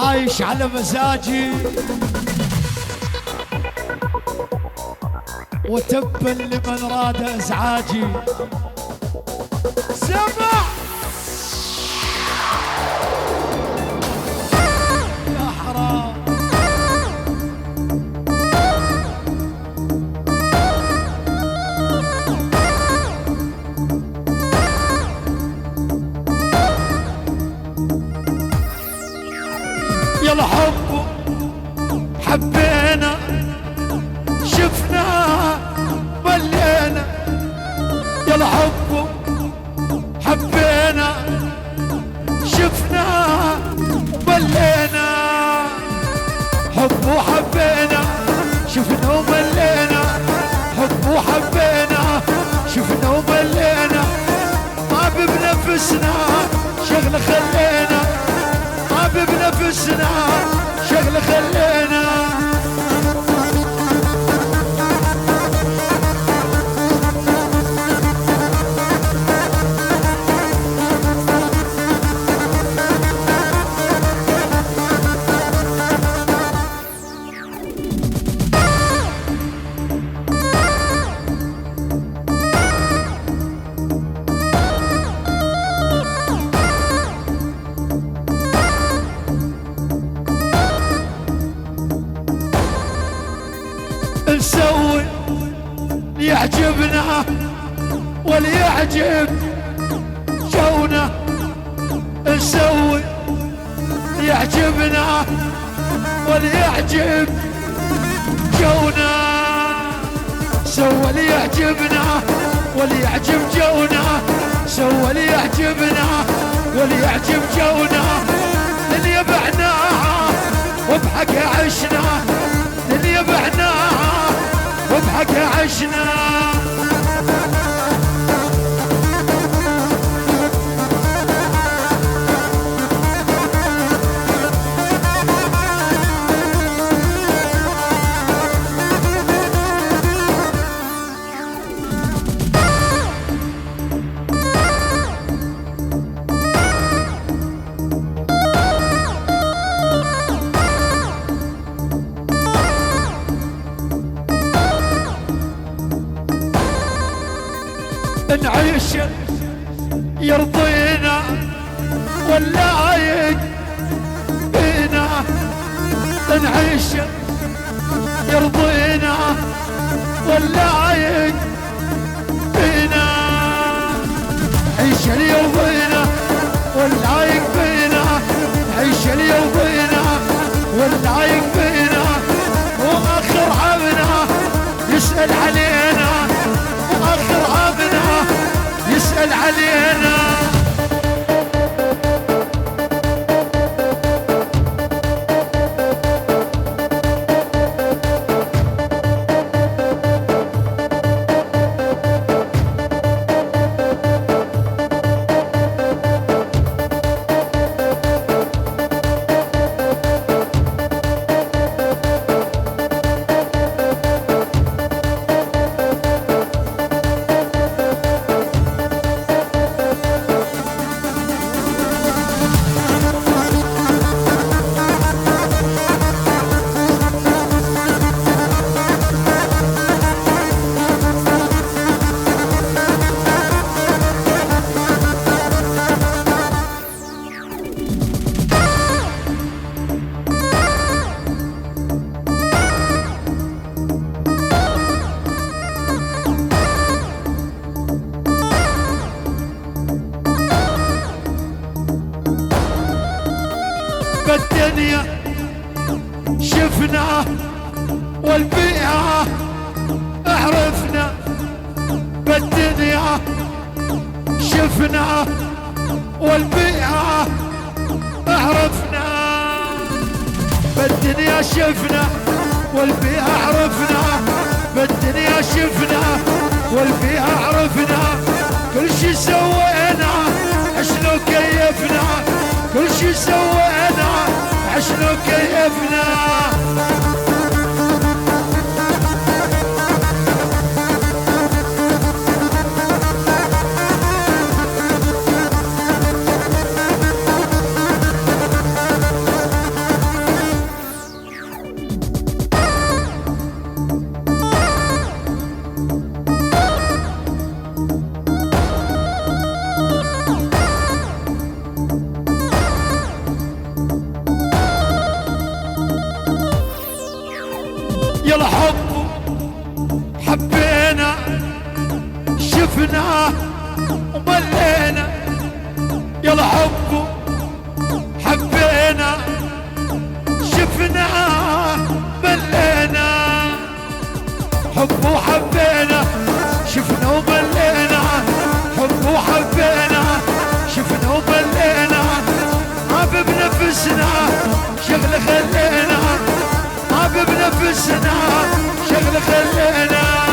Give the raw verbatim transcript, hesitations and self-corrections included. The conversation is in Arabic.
عايش على مزاجي وتبا لمن راد ازعاجي. سمع يا حرام يلا حب حبينا شفنا ملينا. يلا حب حبينا شفنا ملينا. حب وحبينا شفنا وملينا. حب وحبينا شفنا وملينا. طاب بنفسنا شغل خلينا. طاب بنفسنا شغل خلينا. نسوي يعجبنا وليعجب جونا. نسوي يعجبنا وليعجب جونا. سوى ليعجبنا وليعجب جونا. سوى ليعجبنا وليعجب جونا. للي بعناها وبحق عشنا. للي بعناها وبحق عشنا. نعيش يرضينا ولا يكفينا. نعيش يرضينا ولا يكفينا. عيش اللي يرضينا ولا يكفينا. عيش اللي يرضينا ولا يكفينا. واخر عبنا يسأل علينا. واخر عبنا يسأل علينا. بالدنيا شفنا والبيئة عرفنا. بالدنيا شفنا والبيئة عرفنا. بالدنيا شفنا والبيئة عرفنا. بالدنيا شفنا والبيئة عرفنا. كل شي سوينا عشنا وكيفنا. كل شي سوينا عشنا وكيفنا. وملينا يلا حبه حبينا شفنا ملينا حب وحبينا شفنا وملينا حب وحبينا شفنا وملينا ما بنفسنا شغل خلينا ما بنفسنا شغل خلينا